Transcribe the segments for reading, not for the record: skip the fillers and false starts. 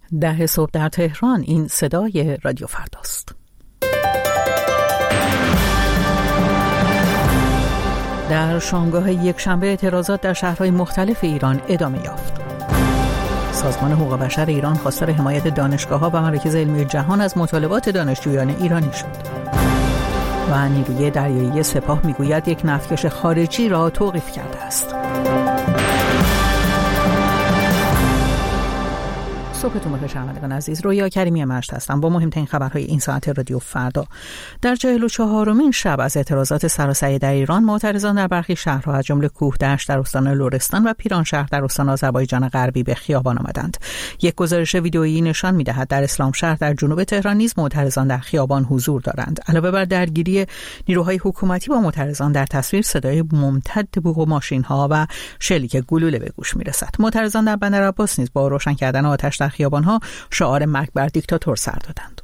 10 صبح در تهران. این صدای رادیو فرداست. در شامگاه یکشنبه اعتراضات در شهرهای مختلف ایران ادامه یافت. سازمان حقوق بشر ایران خواستار حمایت دانشگاه‌ها و مراکز علمی جهان از مطالبات دانشجویان ایرانی شد. و نیروی دریایی سپاه میگوید یک نفتکش خارجی را توقیف کرده است. صبحتون بخیر شنوندگان عزیز. رویا کریمی مشت هستم با مهمترین خبرهای این ساعت رادیو فردا. در 44مین شب از اعتراضات سراسری در ایران، معترضان در برخی شهرها از جمله کوهدشت در استان لرستان و پیرانشهر در استان آذربایجان غربی به خیابان آمدند. یک گزارش ویدئویی نشان می‌دهد در اسلامشهر در جنوب تهران نیز معترضان در خیابان حضور دارند. علاوه بر درگیری نیروهای حکومتی با معترضان، در تصویر صدای ممتد بوق ماشین‌ها و شلیک گلوله به گوش می‌رسد. معترضان در بندرعباس نیز با روشن کردن آتش در خیابان‌ها شعار مرگ بر دیکتاتور سر دادند.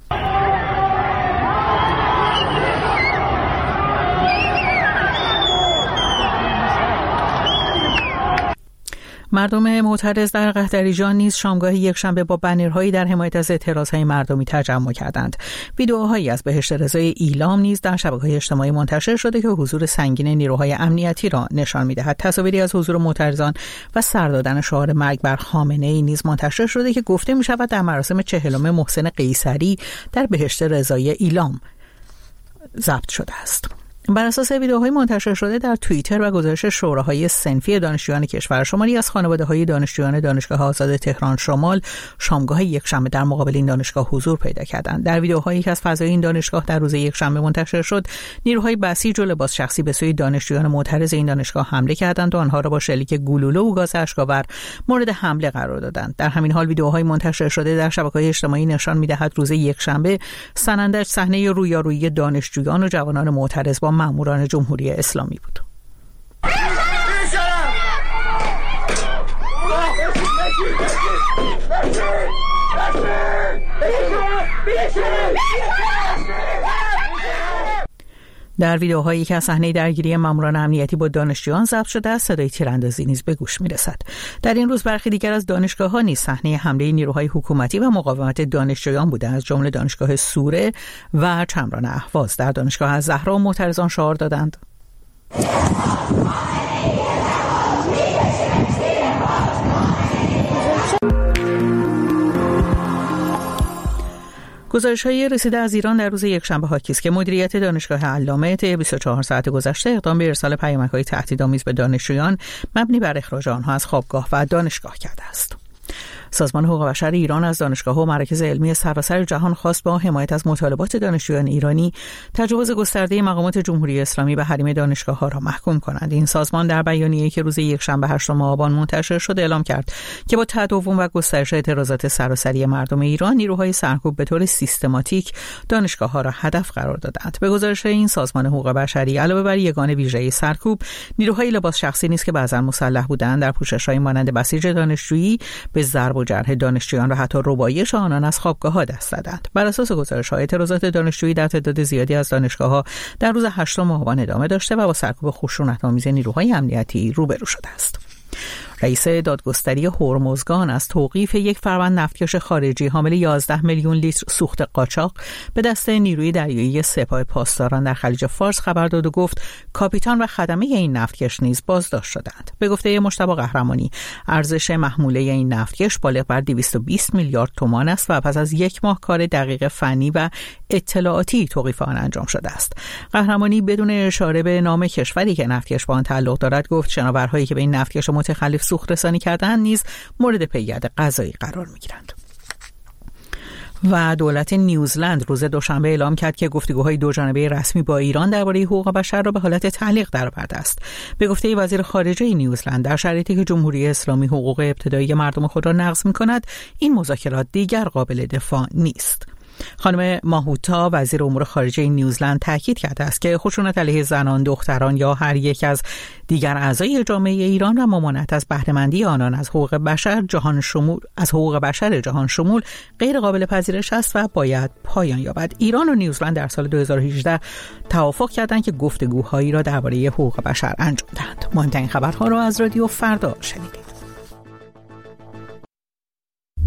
مردم معترض در قهدریجان نیز شامگاه یکشنبه با بنرهایی در حمایت از اعتراضهای مردمی تجمع کردند. ویدئوهایی از بهشت رضای ایلام نیز در شبکه‌های اجتماعی منتشر شده که حضور سنگین نیروهای امنیتی را نشان می‌دهد. تصاویری از حضور معترضان و سر دادن شعار مرگ بر خامنه‌ای نیز منتشر شده که گفته می‌شود در مراسم 40 محسن قیصری در بهشت رضای ایلام ضبط شده است. بر اساس ویدئوهای منتشر شده در توییتر و گزارش شوراهای صنفی دانشجویان کشور، شماری از خانواده‌های دانشجویان دانشگاه آزاد تهران شمال شامگاه یکشنبه در مقابل این دانشگاه حضور پیدا کردند. در ویدئوهایی که از فضای این دانشگاه در روز یکشنبه منتشر شد، نیروهای بسیج و لباس شخصی به سوی دانشجویان معترض این دانشگاه حمله کردند و آنها را با شلیک گلوله و گاز اشک‌آور مورد حمله قرار دادند. در همین حال ویدئوهای منتشر شده در شبکه‌های اجتماعی نشان می‌دهد روز یکشنبه سنندج صحنه رویارویی دانشجویان و جوانان معترض با ماموران جمهوری اسلامی بود. در ویدئوهایی که از صحنه درگیری ماموران امنیتی با دانشجویان ضبط شده است، صدای تیراندازی نیز به گوش می‌رسد. در این روز برخی دیگر از دانشگاه‌ها نیز صحنه حمله نیروهای حکومتی و مقاومت دانشجویان بوده، از جمله دانشگاه سوره و چمران اهواز. در دانشگاه الزهرا معترضان شعار دادند: گزارش‌های رسیده از ایران در روز یکشنبه حاکی است که مدیریت دانشگاه علامه طی 24 ساعت گذشته اقدام به ارسال پیامک‌های تهدیدآمیز به دانشجویان مبنی بر اخراج آنها از خوابگاه و دانشگاه کرده است. سازمان حقوق بشر ایران از دانشگاه‌ها و مراکز علمی سراسر جهان خواست با حمایت از مطالبات دانشجویان ایرانی تجاوز گسترده مقامات جمهوری اسلامی به حریم دانشگاه‌ها را محکوم کنند. این سازمان در بیانیه‌ای که روز یکشنبه 8 آبان منتشر شد اعلام کرد که با تداوم و گسترش اعتراضات سراسری مردم ایران، نیروهای سرکوب به طور سیستماتیک دانشگاه‌ها را هدف قرار دادند. به گزارش این سازمان حقوق بشری، علاوه بر یگان ویژه سرکوب، نیروهای لباس شخصی نیز که بعضا مسلح بودند در پوشش‌های مانند بسیج دانشجویی به ضرب و جرح دانشجویان و حتی ربایش آنان از خوابگاه‌ها دست زدند. بر اساس گزارش‌های اعتراضات دانشجویی در تعداد زیادی از دانشگاه‌ها در روز 8 آبان ادامه داشته و با سرکوب خشونت‌آمیز نیروهای امنیتی روبرو شده است. رئیس دادگستری هرمزگان از توقیف یک فروند نفتکش خارجی حامل 11 میلیون لیتر سوخت قاچاق به دست نیروی دریایی سپاه پاسداران در خلیج فارس خبر داد و گفت کاپیتان و خدمه این نفتکش نیز بازداشت شدند. به گفته مجتبی قهرمانی، ارزش محموله این نفتکش بالغ بر 220 میلیارد تومان است و پس از یک ماه کار دقیق فنی و اطلاعاتی توقیف آن انجام شده است. قهرمانی بدون اشاره به نام کشوری که نفتکش با آن تعلق دارد گفت شناورهایی که به این نفتکش متخلف سوخت رسانی کردن نیز مورد پیگرد قضایی قرار می‌گیرند. و دولت نیوزلند روز دوشنبه اعلام کرد که گفتگوهای دوجانبه رسمی با ایران درباره حقوق بشر را به حالت تعلیق درآورده است. به گفته وزیر خارجه نیوزلند، در شرایطی که جمهوری اسلامی حقوق ابتدایی مردم خود را نقض می‌کند، این مذاکرات دیگر قابل دفاع نیست. خانم ماهوتا وزیر امور خارجه نیوزلند تاکید کرده است که خشونت علیه زنان، دختران یا هر یک از دیگر اعضای جامعه ایران و ممانعت از بهره‌مندی آنان از حقوق بشر جهان شمول غیر قابل پذیرش است و باید پایان یابد. ایران و نیوزلند در سال 2018 توافق کردند که گفتگوهایی را درباره حقوق بشر انجام دهند. مهمترین خبرها را از رادیو فردا شنیدید.